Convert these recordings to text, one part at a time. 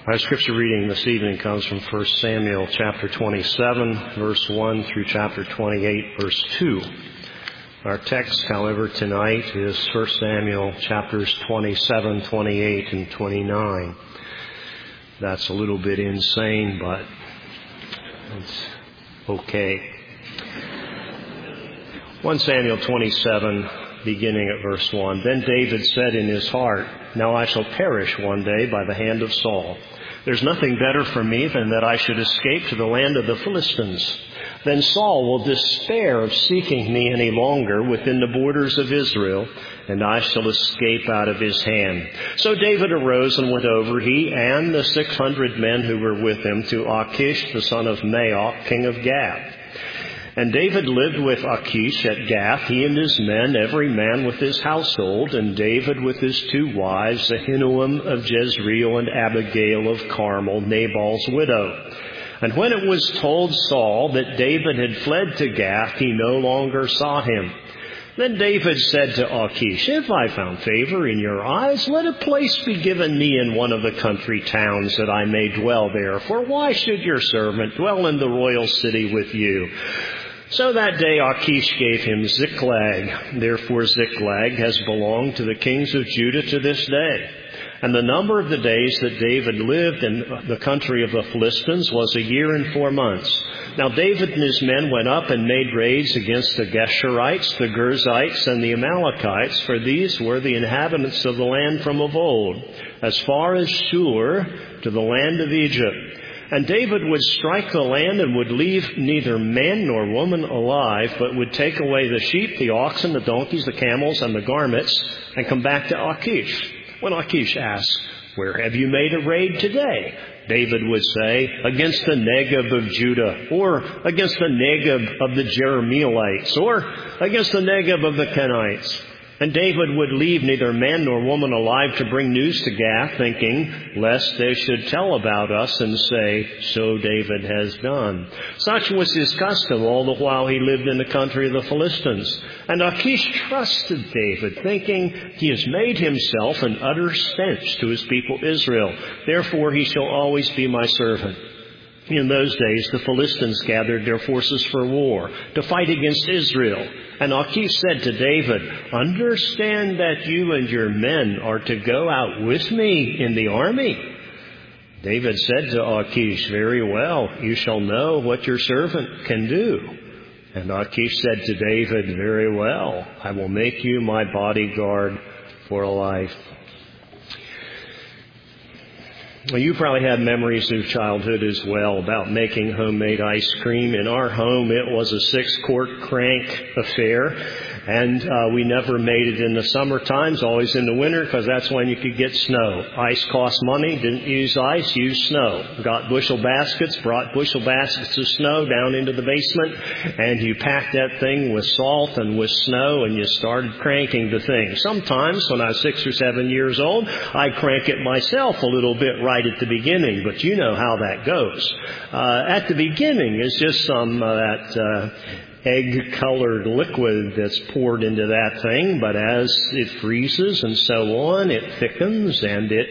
Our scripture reading this evening comes from 1 Samuel chapter 27, verse 1 through chapter 28, verse 2. Our text, however, tonight is 1 Samuel chapters 27, 28, and 29. That's a little bit insane, but it's okay. 1 Samuel 27, beginning at verse 1. Then David said in his heart, "Now I shall perish one day by the hand of Saul. There's nothing better for me than that I should escape to the land of the Philistines. Then Saul will despair of seeking me any longer within the borders of Israel, and I shall escape out of his hand." So David arose and went over, he and the 600 men who were with him, to Achish the son of Maoch, king of Gath. And David lived with Achish at Gath, he and his men, every man with his household, and David with his two wives, Ahinoam of Jezreel and Abigail of Carmel, Nabal's widow. And when it was told Saul that David had fled to Gath, he no longer sought him. Then David said to Achish, "If I found favor in your eyes, let a place be given me in one of the country towns that I may dwell there. For why should your servant dwell in the royal city with you?" So that day Achish gave him Ziklag. Therefore Ziklag has belonged to the kings of Judah to this day. And the number of the days that David lived in the country of the Philistines was 1 year and 4 months. Now David and his men went up and made raids against the Geshurites, the Girzites, and the Amalekites, for these were the inhabitants of the land from of old, as far as Shur to the land of Egypt. And David would strike the land and would leave neither man nor woman alive, but would take away the sheep, the oxen, the donkeys, the camels, and the garments, and come back to Achish. When Achish asked, "Where have you made a raid today?" David would say, "Against the Negeb of Judah," or "against the Negeb of the Jerahmeelites," or "against the Negeb of the Kenites." And David would leave neither man nor woman alive to bring news to Gath, thinking, lest they should tell about us and say, "So David has done." Such was his custom all the while he lived in the country of the Philistines. And Achish trusted David, thinking, "He has made himself an utter stench to his people Israel. Therefore he shall always be my servant." In those days the Philistines gathered their forces for war to fight against Israel. And Achish said to David, "Understand that you and your men are to go out with me in the army." David said to Achish, "Very well, you shall know what your servant can do." And Achish said to David, "Very well, I will make you my bodyguard for life." Well, you probably have memories of childhood as well about making homemade ice cream. In our home, it was a 6-quart crank affair, and we never made it in the summer times, always in the winter, because that's when you could get snow. Ice cost money, didn't use ice, used snow. Got bushel baskets, brought bushel baskets of snow down into the basement, and you packed that thing with salt and with snow, and you started cranking the thing. Sometimes, when I was 6 or 7 years old, I'd crank it myself a little bit right at the beginning, but you know how that goes. At the beginning is just some that egg-colored liquid that's poured into that thing, but as it freezes and so on, it thickens and it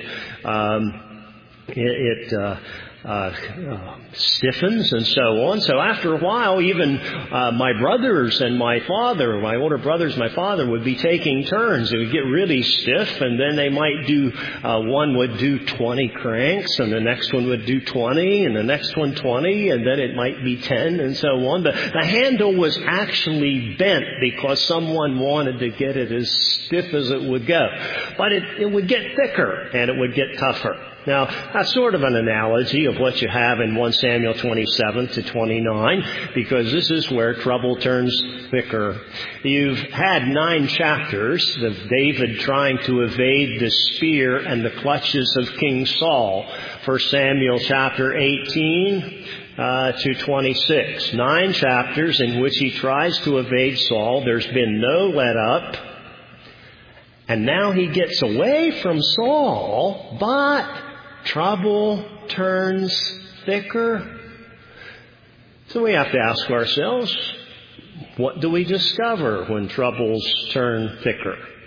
stiffens and so on. So after a while, even my brothers and my father, my older brothers, my father would be taking turns. It would get really stiff, and then they might do, one would do 20 cranks, and the next one would do 20, and the next one 20, and then it might be 10, and so on. The handle was actually bent because someone wanted to get it as stiff as it would go. But it would get thicker, and it would get tougher. Now, that's sort of an analogy of what you have in 1 Samuel 27 to 29, because this is where trouble turns thicker. You've had 9 chapters of David trying to evade the spear and the clutches of King Saul. 1 Samuel chapter 18 to 26. 9 chapters in which he tries to evade Saul. There's been no let up. And now he gets away from Saul, but trouble turns thicker. So we have to ask ourselves, what do we discover when troubles turn thicker?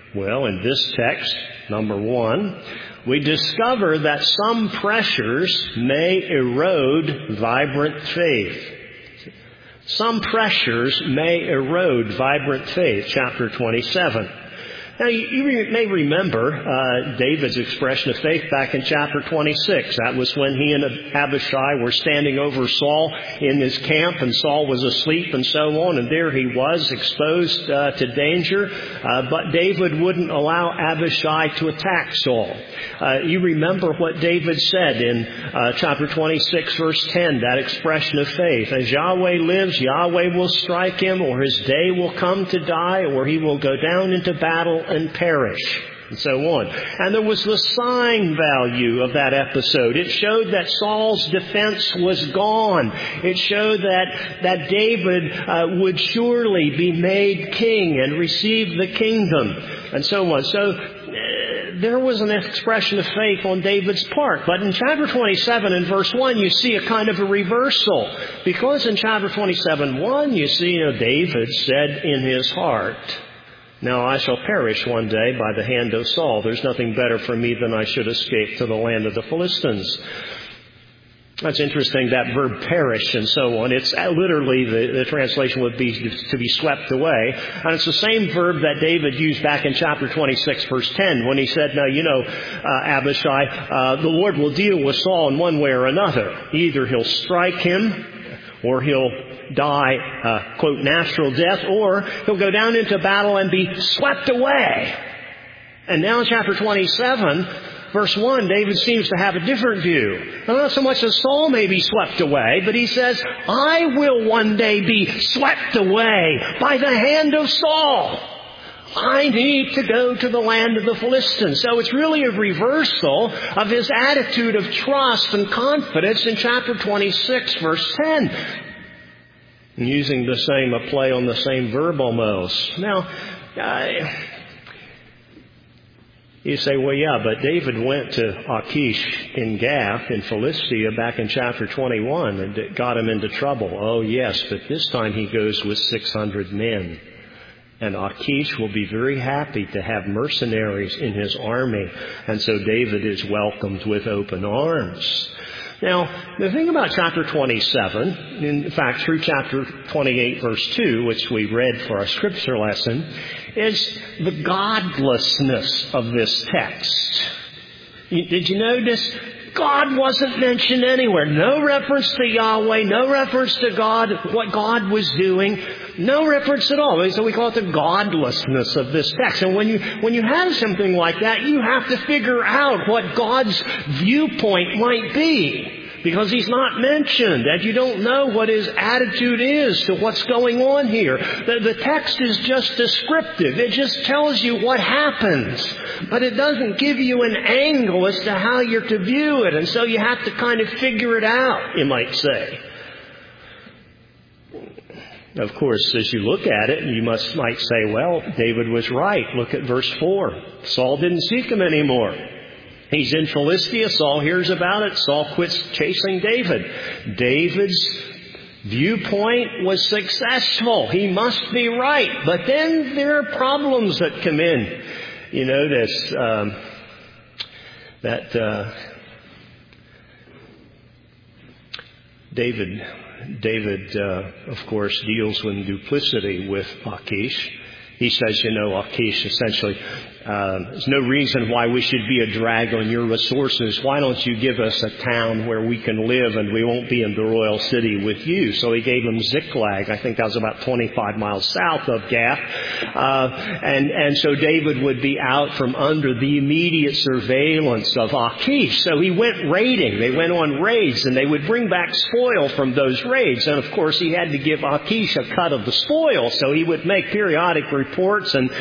Well, in this text, number one, we discover that some pressures may erode vibrant faith. Some pressures may erode vibrant faith, chapter 27. Now, you may remember David's expression of faith back in chapter 26. That was when he and Abishai were standing over Saul in his camp, and Saul was asleep and so on, and there he was exposed to danger. But David wouldn't allow Abishai to attack Saul. You remember what David said in chapter 26, verse 10, that expression of faith. As Yahweh lives, Yahweh will strike him, or his day will come to die, or he will go down into battle and perish, and so on. And there was the sign value of that episode. It showed that Saul's defense was gone. It showed that David would surely be made king and receive the kingdom, and so on. So there was an expression of faith on David's part. But in chapter 27 and verse 1, you see a kind of a reversal. Because in chapter 27:1, you see, David said in his heart, "Now I shall perish one day by the hand of Saul. There's nothing better for me than I should escape to the land of the Philistines." That's interesting, that verb perish and so on. It's literally, the translation would be to be swept away. And it's the same verb that David used back in chapter 26, verse 10, when he said, "Now, Abishai, the Lord will deal with Saul in one way or another. Either he'll strike him, or he'll die, quote, natural death, or he'll go down into battle and be swept away." And now in chapter 27, verse 1, David seems to have a different view. Not so much as Saul may be swept away, but he says, "I will one day be swept away by the hand of Saul. I need to go to the land of the Philistines." So it's really a reversal of his attitude of trust and confidence in chapter 26, verse 10. Using a play on the same verb almost. Now, you say, well, yeah, but David went to Achish in Gath in Philistia back in chapter 21 and it got him into trouble. Oh, yes, but this time he goes with 600 men. And Achish will be very happy to have mercenaries in his army. And so David is welcomed with open arms. Now, the thing about chapter 27, in fact, through chapter 28, verse 2, which we read for our scripture lesson, is the godlessness of this text. Did you notice? God wasn't mentioned anywhere. No reference to Yahweh, no reference to God, what God was doing. No reference at all. So we call it the godlessness of this text. And when you have something like that, you have to figure out what God's viewpoint might be. Because He's not mentioned, and you don't know what His attitude is to what's going on here. The text is just descriptive. It just tells you what happens. But it doesn't give you an angle as to how you're to view it. And so you have to kind of figure it out, you might say. Of course, as you look at it, you might say, well, David was right. Look at verse 4. Saul didn't seek him anymore. He's in Philistia. Saul hears about it. Saul quits chasing David. David's viewpoint was successful. He must be right. But then there are problems that come in. You notice that David, of course, deals with duplicity with Achish. He says, Achish essentially, there's no reason why we should be a drag on your resources. Why don't you give us a town where we can live and we won't be in the royal city with you? So he gave him Ziklag. I think that was about 25 miles south of Gath. And so David would be out from under the immediate surveillance of Achish. So he went raiding. They went on raids and they would bring back spoil from those raids. And of course he had to give Achish a cut of the spoil. So he would make periodic reports and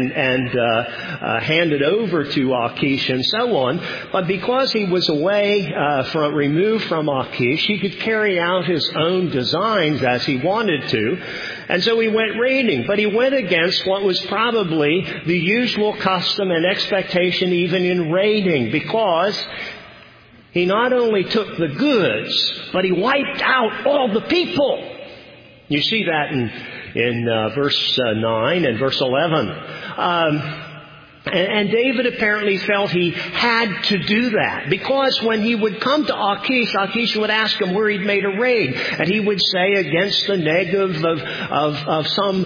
hand it over to Achish and so on. But because he was away, removed from Achish, he could carry out his own designs as he wanted to. And so he went raiding. But he went against what was probably the usual custom and expectation even in raiding, because he not only took the goods, but he wiped out all the people. You see that in verse 9 and verse 11. And David apparently felt he had to do that, because when he would come to Achish, Achish would ask him where he'd made a raid, and he would say against the Negev of some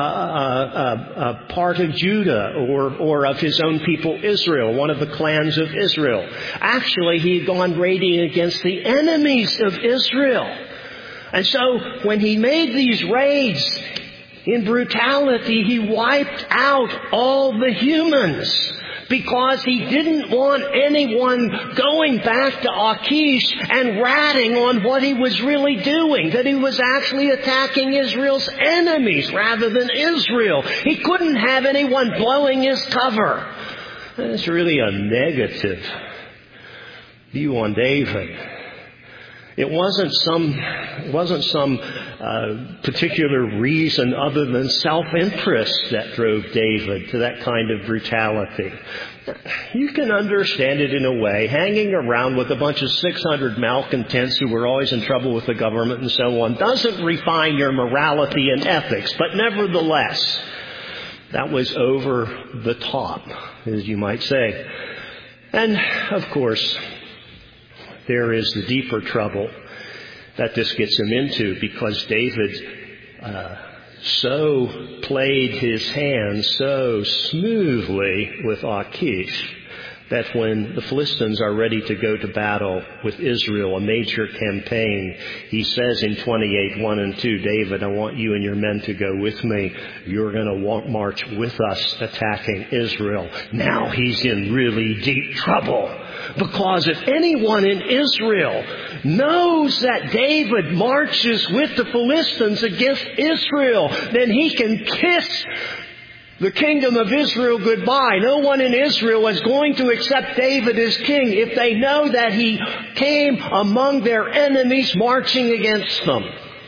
part of Judah or of his own people Israel, one of the clans of Israel. Actually, he had gone raiding against the enemies of Israel. And so when he made these raids, in brutality, he wiped out all the humans, because he didn't want anyone going back to Achish and ratting on what he was really doing, that he was actually attacking Israel's enemies rather than Israel. He couldn't have anyone blowing his cover. That's really a negative view on David. It wasn't some particular reason other than self-interest that drove David to that kind of brutality. You can understand it in a way. Hanging around with a bunch of 600 malcontents who were always in trouble with the government and so on doesn't refine your morality and ethics. But nevertheless, that was over the top, as you might say. And, of course, there is the deeper trouble that this gets him into, because David so played his hand so smoothly with Achish that when the Philistines are ready to go to battle with Israel, a major campaign, he says in 28:1 and 2, David, I want you and your men to go with me. You're going to march with us attacking Israel. Now he's in really deep trouble. Because if anyone in Israel knows that David marches with the Philistines against Israel, then he can kiss the kingdom of Israel goodbye. No one in Israel is going to accept David as king if they know that he came among their enemies marching against them.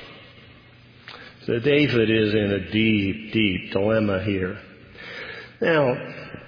So David is in a deep, deep dilemma here. Now,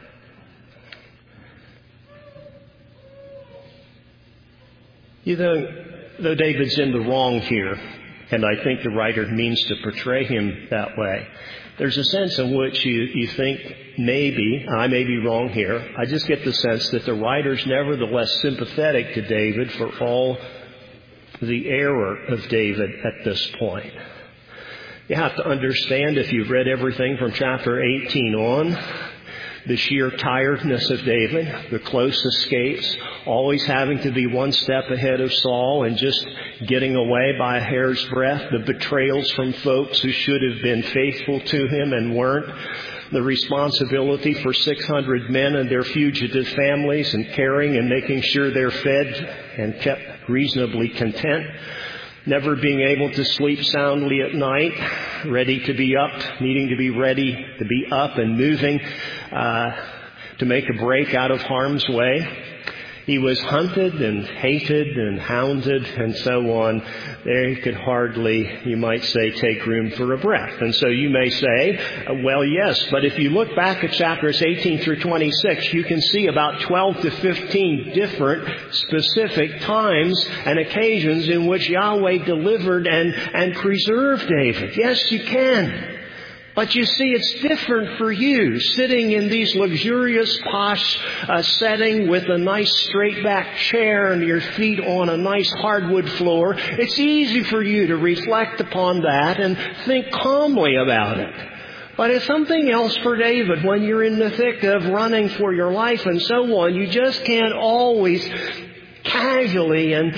though David's in the wrong here, and I think the writer means to portray him that way, there's a sense in which you think maybe, I may be wrong here, I just get the sense that the writer's nevertheless sympathetic to David for all the error of David at this point. You have to understand, if you've read everything from chapter 18 on, the sheer tiredness of David, the close escapes, always having to be one step ahead of Saul and just getting away by a hair's breadth, the betrayals from folks who should have been faithful to him and weren't, the responsibility for 600 men and their fugitive families and caring and making sure they're fed and kept reasonably content, never being able to sleep soundly at night, ready to be up, needing to be ready to be up and moving to make a break out of harm's way. He was hunted and hated and hounded and so on. There he could hardly, you might say, take room for a breath. And so you may say, well, yes, but if you look back at chapters 18 through 26, you can see about 12 to 15 different specific times and occasions in which Yahweh delivered and preserved David. Yes, you can. But you see, it's different for you, sitting in these luxurious, posh setting with a nice straight-back chair and your feet on a nice hardwood floor. It's easy for you to reflect upon that and think calmly about it. But it's something else for David when you're in the thick of running for your life and so on. You just can't always casually and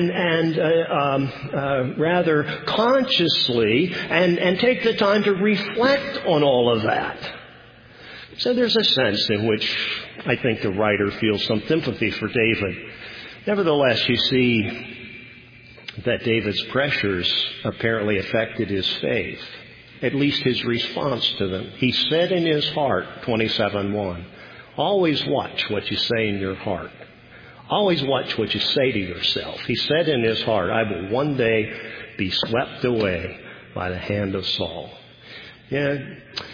rather consciously and take the time to reflect on all of that. So there's a sense in which I think the writer feels some sympathy for David. Nevertheless, you see that David's pressures apparently affected his faith, at least his response to them. He said in his heart, 27:1, always watch what you say in your heart. Always watch what you say to yourself. He said in his heart, I will one day be swept away by the hand of Saul. Yeah,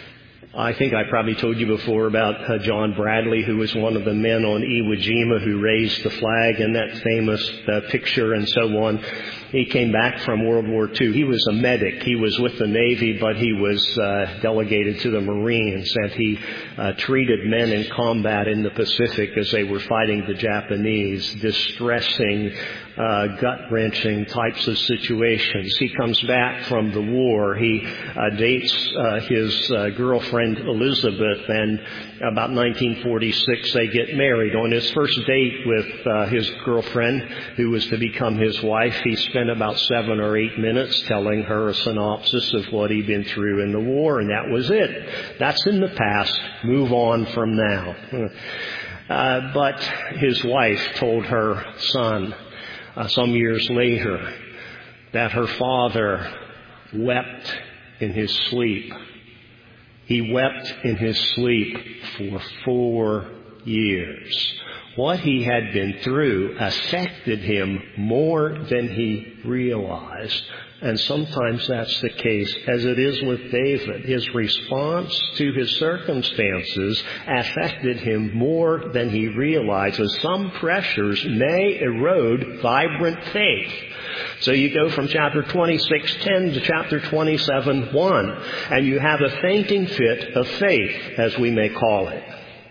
I think I probably told you before about John Bradley, who was one of the men on Iwo Jima who raised the flag in that famous picture and so on. He came back from World War II. He was a medic. He was with the Navy, but he was delegated to the Marines, and he treated men in combat in the Pacific as they were fighting the Japanese, distressing, gut-wrenching types of situations. He comes back from the war. He dates his girlfriend Elizabeth, and about 1946 they get married. On his first date with his girlfriend, who was to become his wife, he spent about 7 or 8 minutes telling her a synopsis of what he'd been through in the war, and that was it. That's in the past. Move on from now. But his wife told her son some years later that her father wept in his sleep. He wept in his sleep for 4 years. What he had been through affected him more than he realized. And sometimes that's the case, as it is with David. His response to his circumstances affected him more than he realizes. Some pressures may erode vibrant faith. So you go from chapter 26:10 to chapter 27:1, and you have a fainting fit of faith, as we may call it.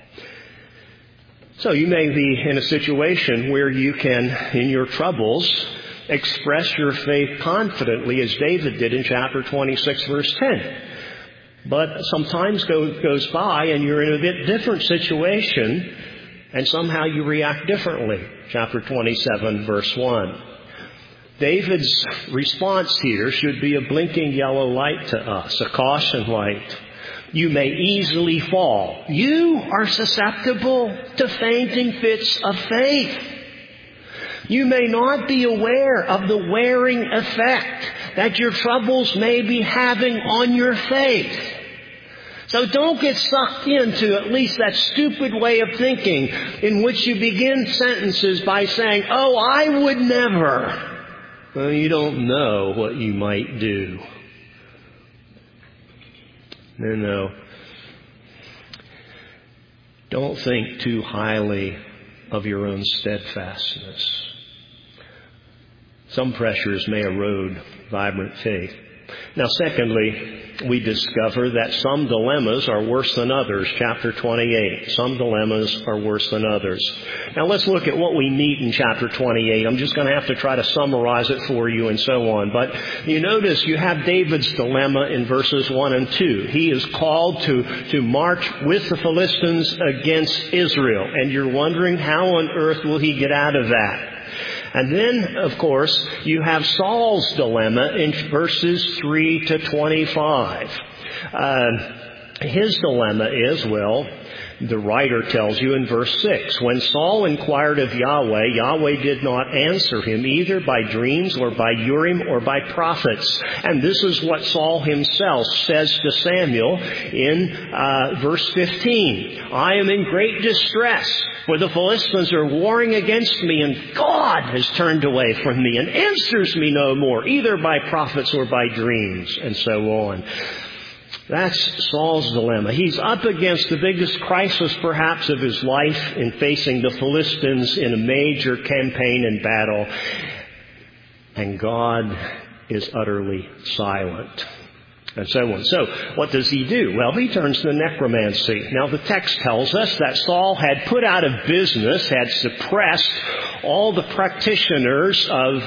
So you may be in a situation where you can, in your troubles, express your faith confidently, as David did in chapter 26, verse 10. But some time goes by and you're in a bit different situation, and somehow you react differently. Chapter 27, verse 1. David's response here should be a blinking yellow light to us, a caution light. You may easily fall. You are susceptible to fainting fits of faith. You may not be aware of the wearing effect that your troubles may be having on your faith. So don't get sucked into at least that stupid way of thinking in which you begin sentences by saying, "Oh, I would never." Well, you don't know what you might do. No. Don't think too highly of your own steadfastness. Some pressures may erode vibrant faith. Now, secondly, we discover that some dilemmas are worse than others. Chapter 28. Some dilemmas are worse than others. Now, let's look at what we meet in chapter 28. I'm just going to have to try to summarize it for you and so on. But you notice you have David's dilemma in verses 1 and 2. He is called to march with the Philistines against Israel. And you're wondering, how on earth will he get out of that? And then, of course, you have Saul's dilemma in verses 3 to 25. His dilemma is, the writer tells you in verse 6, when Saul inquired of Yahweh, Yahweh did not answer him either by dreams or by Urim or by prophets. And this is what Saul himself says to Samuel in verse 15. I am in great distress, for the Philistines are warring against me, and God has turned away from me and answers me no more, either by prophets or by dreams, and so on. That's Saul's dilemma. He's up against the biggest crisis perhaps of his life in facing the Philistines in a major campaign and battle. And God is utterly silent. And so on. So, what does he do? Well, he turns to necromancy. Now, the text tells us that Saul had put out of business, had suppressed all the practitioners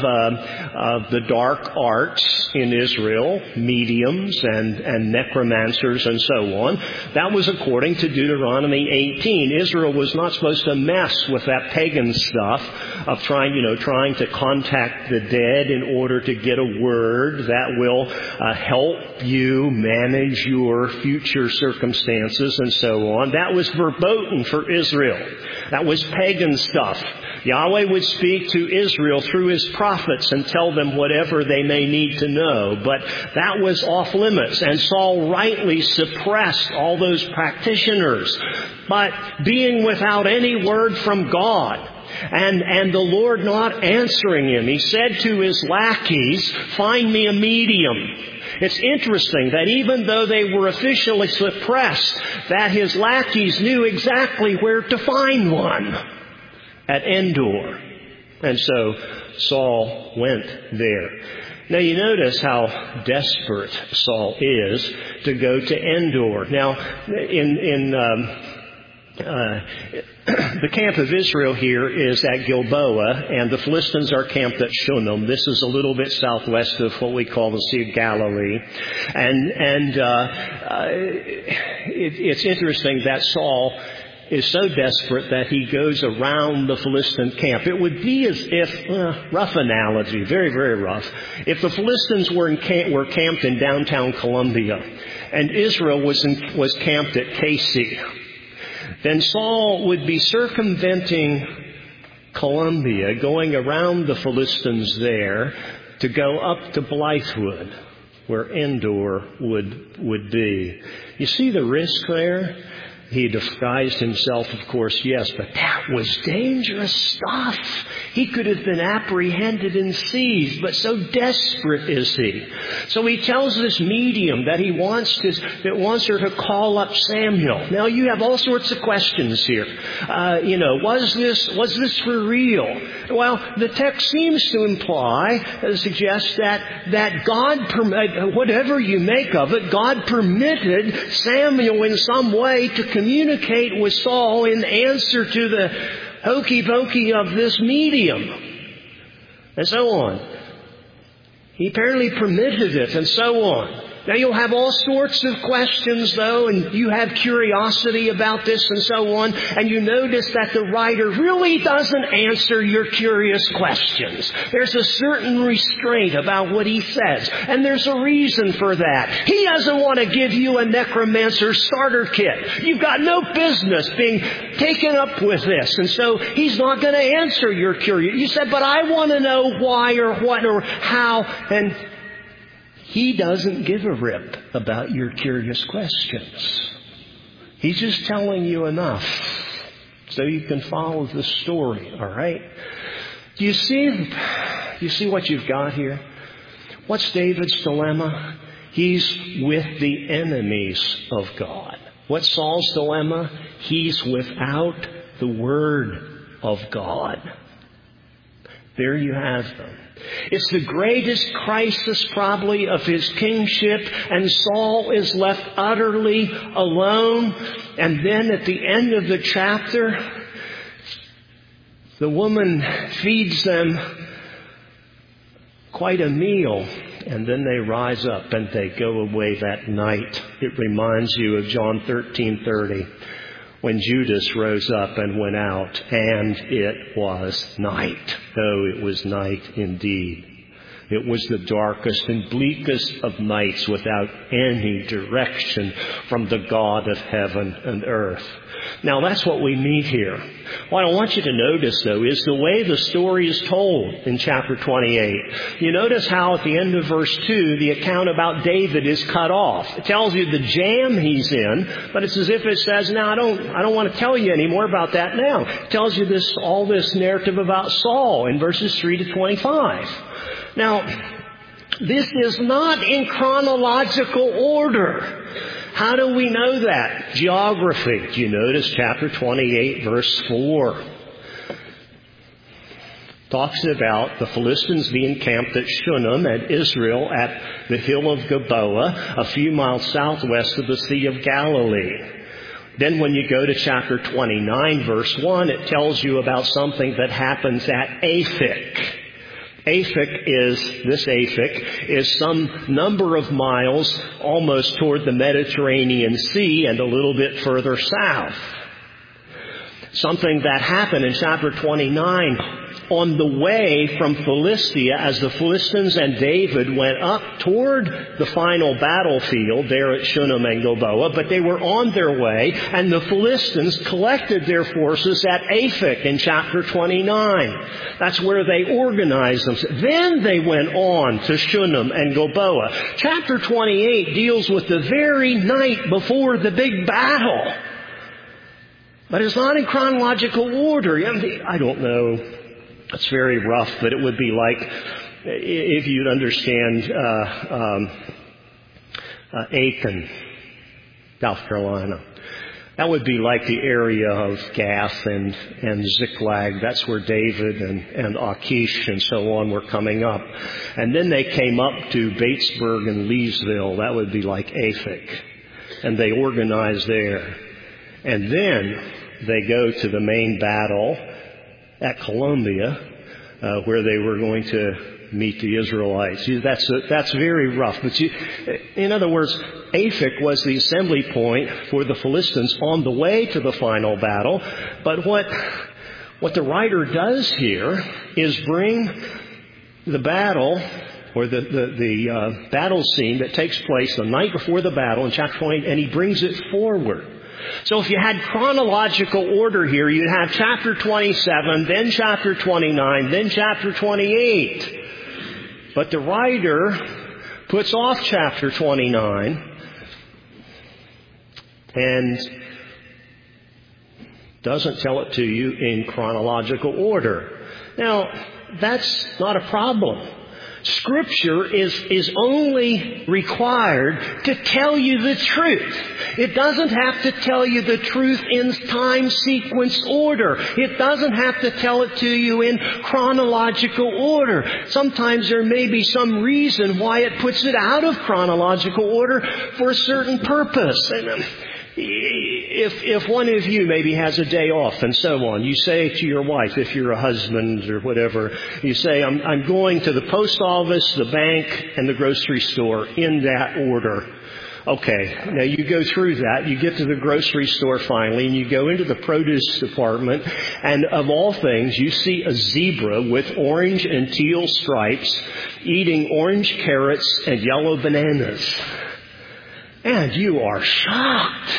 of the dark arts in Israel, mediums and necromancers and so on. That was according to Deuteronomy 18. Israel was not supposed to mess with that pagan stuff of trying to contact the dead in order to get a word that will help you manage your future circumstances and so on. That was verboten for Israel. That was pagan stuff. Yahweh would speak to Israel through his prophets and tell them whatever they may need to know. But that was off limits. And Saul rightly suppressed all those practitioners. But being without any word from God, and the Lord not answering him. He said to his lackeys, "Find me a medium." It's interesting that even though they were officially suppressed, that his lackeys knew exactly where to find one, at Endor. And so Saul went there. Now you notice how desperate Saul is to go to Endor. Now, in the camp of Israel here is at Gilboa, and the Philistines are camped at Shunem. This is a little bit southwest of what we call the Sea of Galilee. It's interesting that Saul is so desperate that he goes around the Philistine camp. It would be as if, rough analogy, very, very rough, if the Philistines were camped in downtown Columbia and Israel was camped at Casey, then Saul would be circumventing Columbia, going around the Philistines there to go up to Blythewood, where Endor would be. You see the risk there? He disguised himself, of course, yes, but that was dangerous stuff. He could have been apprehended and seized, but so desperate is he. So he tells this medium that wants her to call up Samuel. Now you have all sorts of questions here. Was this for real? Well, the text seems to suggest that God, whatever you make of it, God permitted Samuel in some way to communicate with Saul in answer to the hokey pokey of this medium, and so on. He apparently permitted it, and so on. Now you'll have all sorts of questions though, and you have curiosity about this and so on, and you notice that the writer really doesn't answer your curious questions. There's a certain restraint about what he says, and there's a reason for that. He doesn't want to give you a necromancer starter kit. You've got no business being taken up with this, and so he's not going to answer your curiosity. You said, but I want to know why or what or how, and he doesn't give a rip about your curious questions. He's just telling you enough so you can follow the story, all right? Do you see what you've got here? What's David's dilemma? He's with the enemies of God. What's Saul's dilemma? He's without the Word of God. There you have them. It's the greatest crisis probably of his kingship, and Saul is left utterly alone. And then at the end of the chapter, the woman feeds them quite a meal, and then they rise up and they go away that night. It reminds you of John 13:30. When Judas rose up and went out, and it was night. Oh, it was night indeed. It was the darkest and bleakest of nights without any direction from the God of heaven and earth. Now that's what we meet here. What I want you to notice, though, is the way the story is told in chapter 28. You notice how at the end of verse 2, the account about David is cut off. It tells you the jam he's in, but it's as if it says, "Now I don't want to tell you any more about that now." It tells you all this narrative about Saul in verses 3 to 25. Now, this is not in chronological order. How do we know that? Geography. Do you notice chapter 28, verse 4? Talks about the Philistines being camped at Shunem and Israel at the hill of Gilboa, a few miles southwest of the Sea of Galilee. Then when you go to chapter 29, verse 1, it tells you about something that happens at Aphek. Aphek is some number of miles almost toward the Mediterranean Sea and a little bit further south. Something that happened in chapter 29 on the way from Philistia as the Philistines and David went up toward the final battlefield there at Shunem and Gilboa, but they were on their way, and the Philistines collected their forces at Aphek in chapter 29. That's where they organized them. Then they went on to Shunem and Gilboa. Chapter 28 deals with the very night before the big battle. But it's not in chronological order. I don't know. It's very rough, but it would be like, if you'd understand Aiken, South Carolina. That would be like the area of Gath and Ziklag. That's where David and Achish and so on were coming up. And then they came up to Batesburg and Leesville. That would be like Aphek. And they organized there. And then they go to the main battle at Columbia, where they were going to meet the Israelites. That's very rough. But in other words, Aphek was the assembly point for the Philistines on the way to the final battle. But what the writer does here is bring the battle, or the battle scene that takes place the night before the battle in chapter 20, and he brings it forward. So if you had chronological order here, you'd have chapter 27, then chapter 29, then chapter 28. But the writer puts off chapter 29 and doesn't tell it to you in chronological order. Now, that's not a problem. Scripture is only required to tell you the truth. It doesn't have to tell you the truth in time sequence order. It doesn't have to tell it to you in chronological order. Sometimes there may be some reason why it puts it out of chronological order for a certain purpose. And if one of you maybe has a day off and so on, you say to your wife, if you're a husband or whatever, you say, I'm going to the post office, the bank, and the grocery store in that order. Okay, now you go through that, you get to the grocery store finally, and you go into the produce department, and of all things, you see a zebra with orange and teal stripes eating orange carrots and yellow bananas. And you are shocked.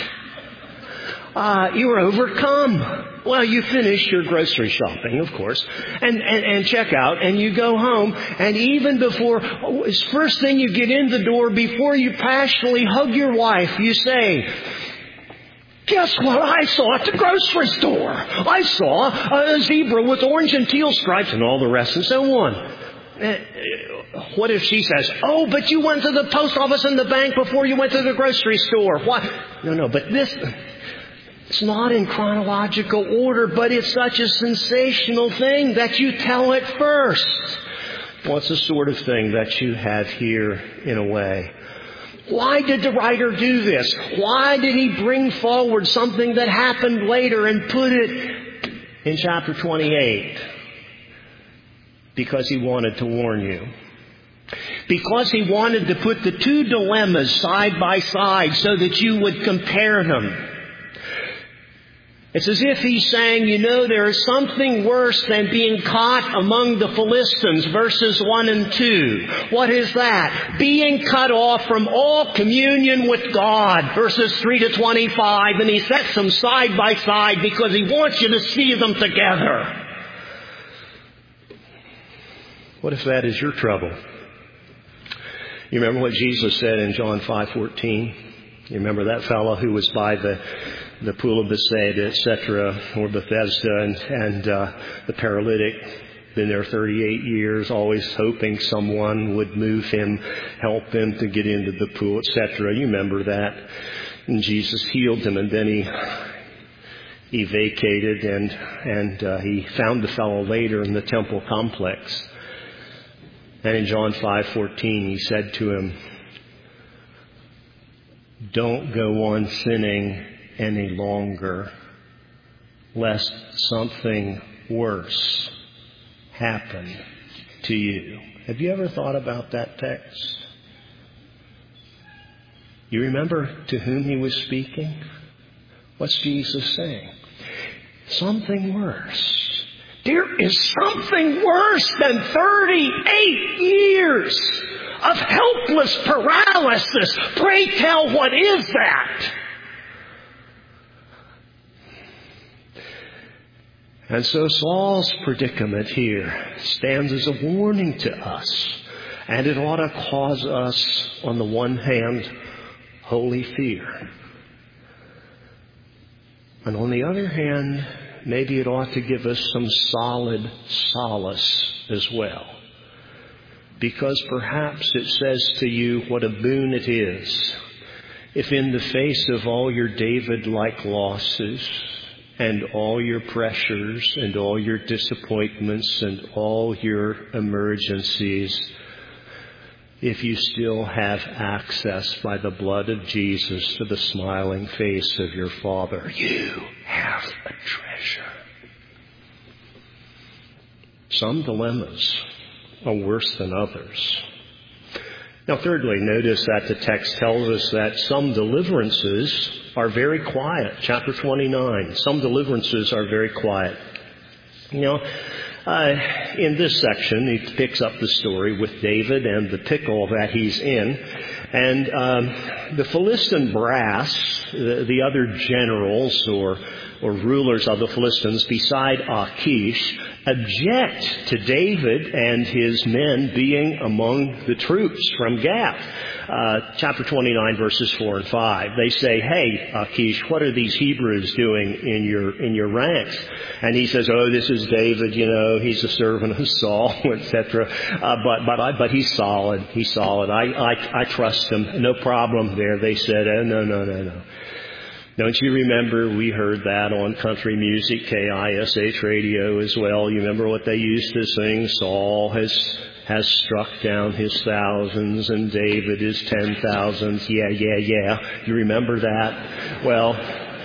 You are overcome. Well, you finish your grocery shopping, of course, and check out, and you go home, and even before, first thing you get in the door, before you passionately hug your wife, you say, guess what I saw at the grocery store? I saw a zebra with orange and teal stripes and all the rest and so on. What if she says, oh, but you went to the post office and the bank before you went to the grocery store? What? No, but it's not in chronological order, but it's such a sensational thing that you tell it first. Well, it's the sort of thing that you have here in a way. Why did the writer do this? Why did he bring forward something that happened later and put it in chapter 28? Because he wanted to warn you. Because he wanted to put the two dilemmas side by side so that you would compare them. It's as if he's saying, there is something worse than being caught among the Philistines, verses 1 and 2. What is that? Being cut off from all communion with God, verses 3 to 25. And he sets them side by side because he wants you to see them together. What if that is your trouble? You remember what Jesus said in John 5:14? You remember that fellow who was by the pool of Bethesda, etc., or Bethesda, and the paralytic, been there 38 years, always hoping someone would move him, help him to get into the pool, etc. You remember that? And Jesus healed him, and then he vacated, and he found the fellow later in the temple complex. And in John 5:14, he said to him, don't go on sinning any longer, lest something worse happen to you. Have you ever thought about that text? You remember to whom he was speaking? What's Jesus saying? Something worse. There is something worse than 38 years of helpless paralysis. Pray tell, what is that? And so Saul's predicament here stands as a warning to us. And it ought to cause us, on the one hand, holy fear. And on the other hand, maybe it ought to give us some solid solace as well. Because perhaps it says to you what a boon it is if in the face of all your David-like losses and all your pressures and all your disappointments and all your emergencies, if you still have access by the blood of Jesus to the smiling face of your Father, you have a treasure. Some dilemmas are worse than others. Now, thirdly, notice that the text tells us that some deliverances are very quiet. Chapter 29, some deliverances are very quiet. In this section, he picks up the story with David and the pickle that he's in. And the Philistine brass, the other generals or rulers of the Philistines beside Achish, object to David and his men being among the troops from Gath. Chapter 29, verses 4 and 5. They say, "Hey, Achish, what are these Hebrews doing in your ranks?" And he says, "Oh, this is David, he's a servant of Saul," etc. But he's solid. He's solid. I trust him. No problem there. They said, "Oh, no. Don't you remember we heard that on country music, KISH radio as well? You remember what they used to sing? Saul has struck down his thousands and David his 10,000s. Yeah. You remember that? Well,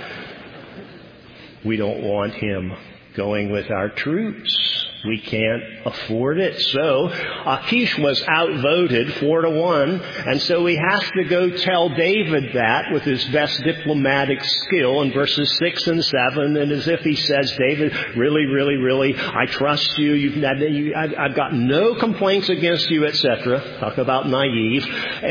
we don't want him going with our troops. We can't afford it. So Achish was outvoted 4-1, and so he has to go tell David that with his best diplomatic skill in verses 6 and 7, and as if he says, "David, really, I trust you. I've got no complaints against you," etc. Talk about naive.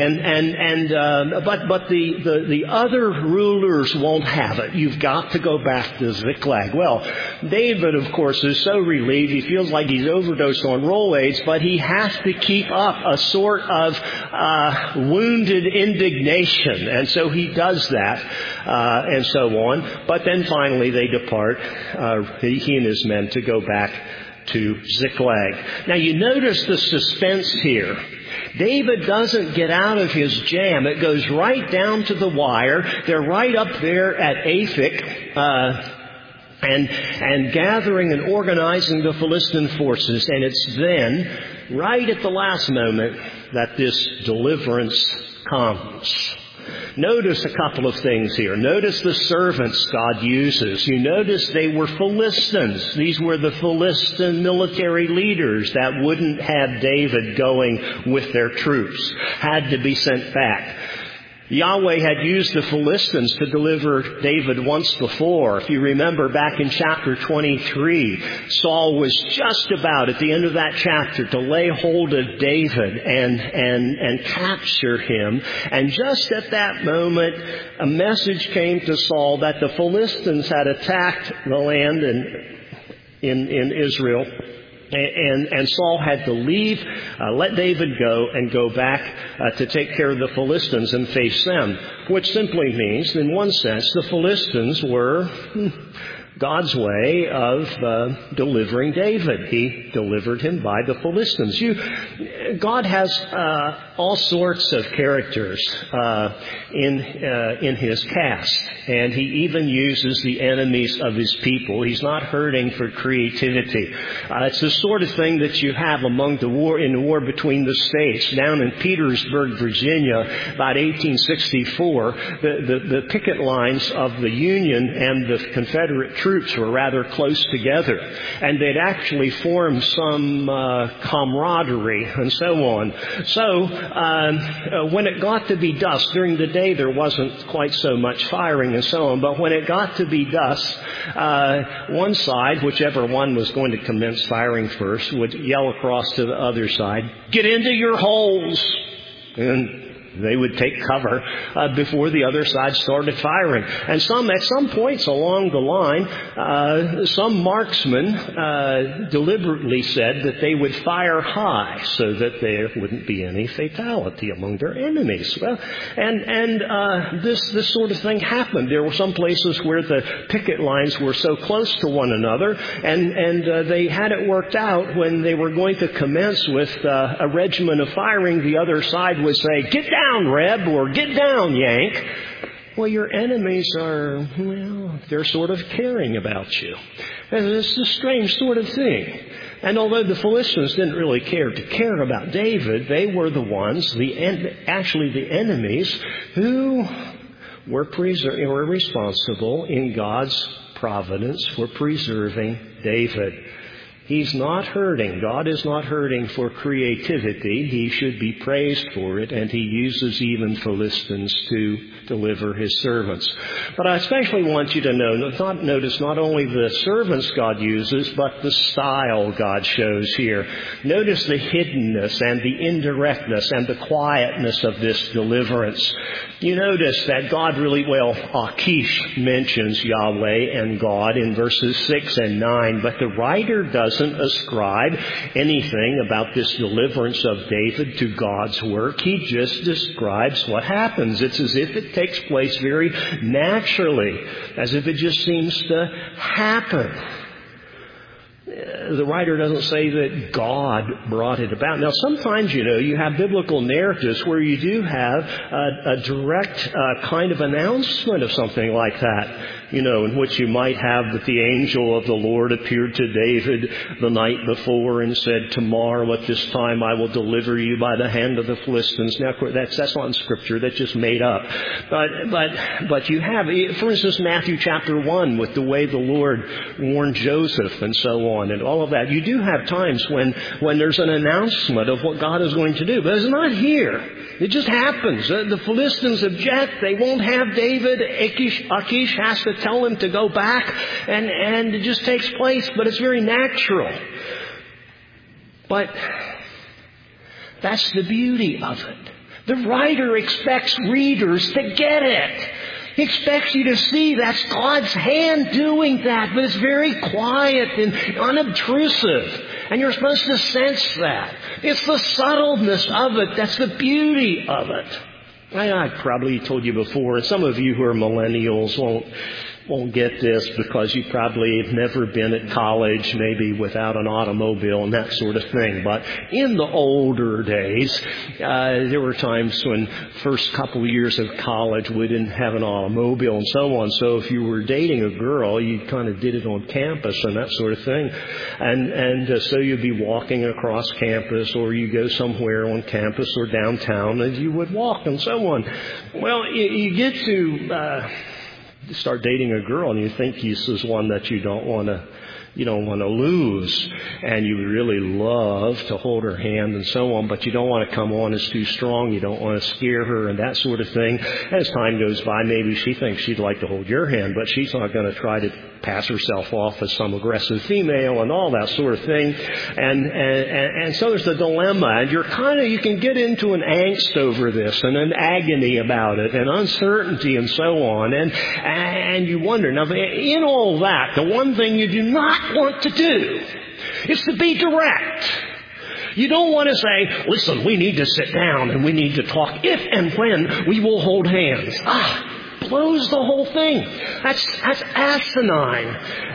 But the other rulers won't have it. You've got to go back to Ziklag. Well, David, of course, is so relieved. He feels like he's overdosed on Rolaids, but he has to keep up a sort of wounded indignation. And so he does that, and so on. But then finally they depart, he and his men, to go back to Ziklag. Now you notice the suspense here. David doesn't get out of his jam. It goes right down to the wire. They're right up there at Aphek, and gathering and organizing the Philistine forces. And it's then, right at the last moment, that this deliverance comes. Notice a couple of things here. Notice the servants God uses. You notice they were Philistines. These were the Philistine military leaders that wouldn't have David going with their troops. Had to be sent back. Yahweh had used the Philistines to deliver David once before. If you remember back in chapter 23, Saul was just about at the end of that chapter to lay hold of David and capture him. And just at that moment, a message came to Saul that the Philistines had attacked the land in Israel. And Saul had to leave, let David go, and go back to take care of the Philistines and face them. Which simply means, in one sense, the Philistines were God's way of delivering David. He delivered him by the Philistines. God has all sorts of characters in His cast, and He even uses the enemies of His people. He's not hurting for creativity. It's the sort of thing that you have in the war between the states. Down in Petersburg, Virginia, about 1864, the picket lines of the Union and the Confederate troops were rather close together, and they'd actually formed some camaraderie and so on. So when it got to be dusk, during the day there wasn't quite so much firing and so on, but when it got to be dusk, one side, whichever one was going to commence firing first, would yell across to the other side, "Get into your holes!" And They would take cover before the other side started firing. And at some points along the line, some marksmen deliberately said that they would fire high so that there wouldn't be any fatality among their enemies. Well, and this sort of thing happened. There were some places where the picket lines were so close to one another, and they had it worked out when they were going to commence with a regimen of firing. The other side would say, "Get down, Reb," or "Get down, Yank." Well, your enemies are, they're sort of caring about you. And it's a strange sort of thing. And although the Philistines didn't really care about David, they were the ones, the enemies, who were responsible in God's providence for preserving David. He's not hurting. God is not hurting for creativity. He should be praised for it, and he uses even Philistines to deliver his servants. But I especially want you to notice not only the servants God uses, but the style God shows here. Notice the hiddenness and the indirectness and the quietness of this deliverance. You notice that God Achish mentions Yahweh and God in verses 6 and 9, but the writer doesn't ascribe anything about this deliverance of David to God's work. He just describes what happens. It's as if it takes place very naturally, as if it just seems to happen. The writer doesn't say that God brought it about. Now, sometimes, you have biblical narratives where you do have a direct kind of announcement of something like that, in which you might have that the angel of the Lord appeared to David the night before and said, "Tomorrow at this time I will deliver you by the hand of the Philistines." Now, that's not in Scripture. That's just made up. But you have, for instance, Matthew chapter 1 with the way the Lord warned Joseph and so on and all of that. You do have times when there's an announcement of what God is going to do. But it's not here. It just happens. The Philistines object. They won't have David. Achish has to tell him to go back. And it just takes place. But it's very natural. But that's the beauty of it. The writer expects readers to get it. He expects you to see that's God's hand doing that, but it's very quiet and unobtrusive. And you're supposed to sense that. It's the subtleness of it that's the beauty of it. I probably told you before, and some of you who are millennials won't get this because you probably have never been at college, maybe without an automobile and that sort of thing. But in the older days, there were times when first couple of years of college we didn't have an automobile and so on. So if you were dating a girl, you kind of did it on campus and that sort of thing. And so you'd be walking across campus, or you go somewhere on campus or downtown and you would walk and so on. Well, you get to start dating a girl and you think this is one that you don't want to lose, and you really love to hold her hand and so on, but you don't want to come on as too strong. You don't want to scare her and that sort of thing. As time goes by, maybe she thinks she'd like to hold your hand, but she's not going to try to pass herself off as some aggressive female and all that sort of thing. And so there's the dilemma, and you can get into an angst over this and an agony about it and uncertainty and so on. And you wonder, now in all that, the one thing you do not want to do is to be direct. You don't want to say, "Listen, we need to sit down and we need to talk if and when we will hold hands." Blows the whole thing. That's asinine.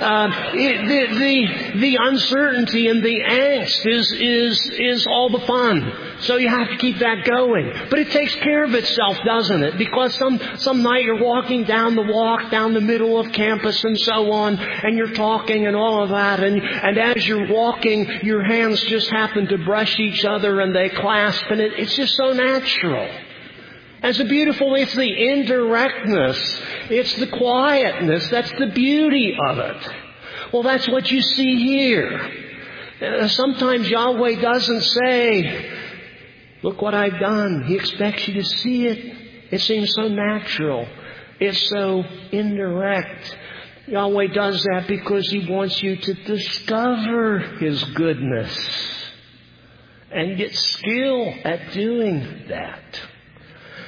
The uncertainty and the angst is all the fun. So you have to keep that going. But it takes care of itself, doesn't it? Because some night you're walking down the middle of campus and so on, and you're talking and all of that, and as you're walking, your hands just happen to brush each other and they clasp, and it's just so natural. It's the indirectness. It's the quietness. That's the beauty of it. Well, that's what you see here. Sometimes Yahweh doesn't say, "Look what I've done." He expects you to see it. It seems so natural. It's so indirect. Yahweh does that because He wants you to discover His goodness and get skill at doing that.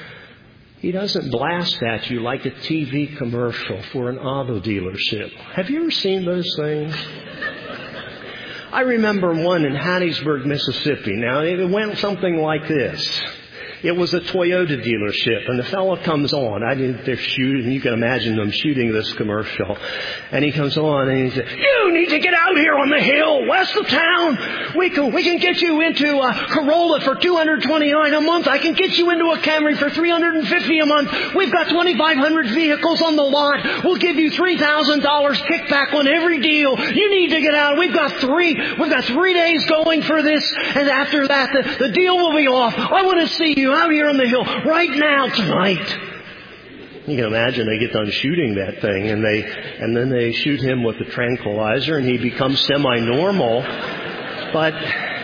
He doesn't blast at you like a TV commercial for an auto dealership. Have you ever seen those things? I remember one in Hattiesburg, Mississippi. Now, it went something like this. It was a Toyota dealership, and the fellow comes on. They're shooting. You can imagine them shooting this commercial. And he comes on and he says, "You need to get out here on the hill west of town. We can get you into a Corolla for $229 a month. I can get you into a Camry for $350 a month. We've got 2,500 vehicles on the lot. We'll give you $3,000 kickback on every deal. You need to get out. We've got 3 days going for this, and after that, the deal will be off. I want to see you out here on the hill right now tonight." You can imagine they get done shooting that thing, and then they shoot him with the tranquilizer, and he becomes semi-normal. But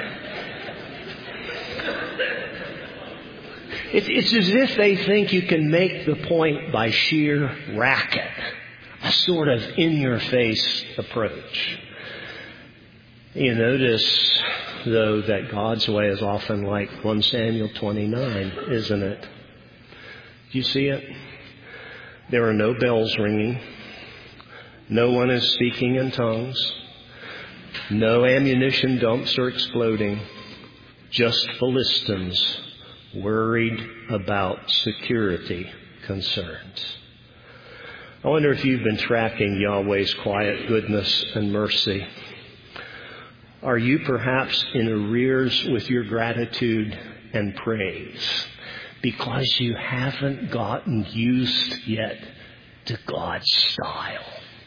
it's as if they think you can make the point by sheer racket, a sort of in-your-face approach. You notice, though, that God's way is often like 1 Samuel 29, isn't it? Do you see it? There are no bells ringing. No one is speaking in tongues. No ammunition dumps are exploding. Just Philistines worried about security concerns. I wonder if you've been tracking Yahweh's quiet goodness and mercy. Are you perhaps in arrears with your gratitude and praise because you haven't gotten used yet to God's style?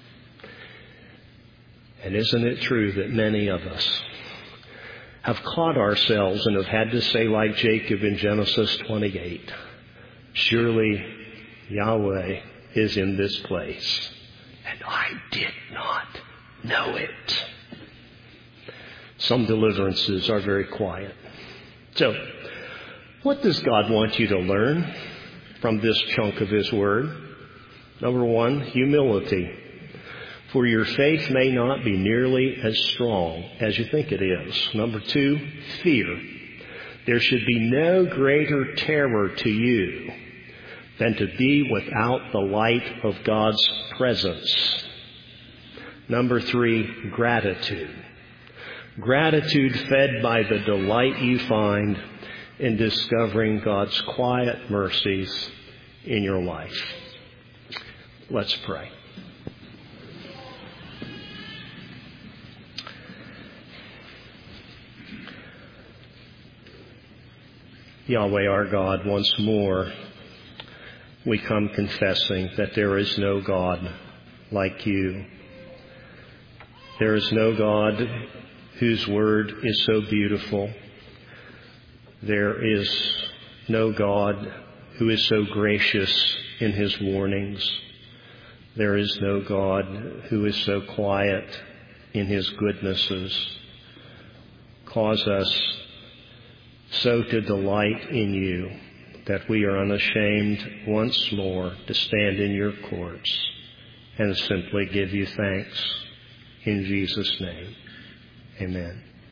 And isn't it true that many of us have caught ourselves and have had to say like Jacob in Genesis 28, "Surely Yahweh is in this place, and I did not know it." Some deliverances are very quiet. So, what does God want you to learn from this chunk of His Word? Number 1, humility. For your faith may not be nearly as strong as you think it is. Number 2, fear. There should be no greater terror to you than to be without the light of God's presence. Number 3, gratitude. Gratitude fed by the delight you find in discovering God's quiet mercies in your life. Let's pray. Yahweh our God, once more we come confessing that there is no God like you. There is no God whose word is so beautiful. There is no God who is so gracious in His warnings. There is no God who is so quiet in His goodnesses. Cause us so to delight in you that we are unashamed once more to stand in your courts and simply give you thanks. In Jesus' name, amen.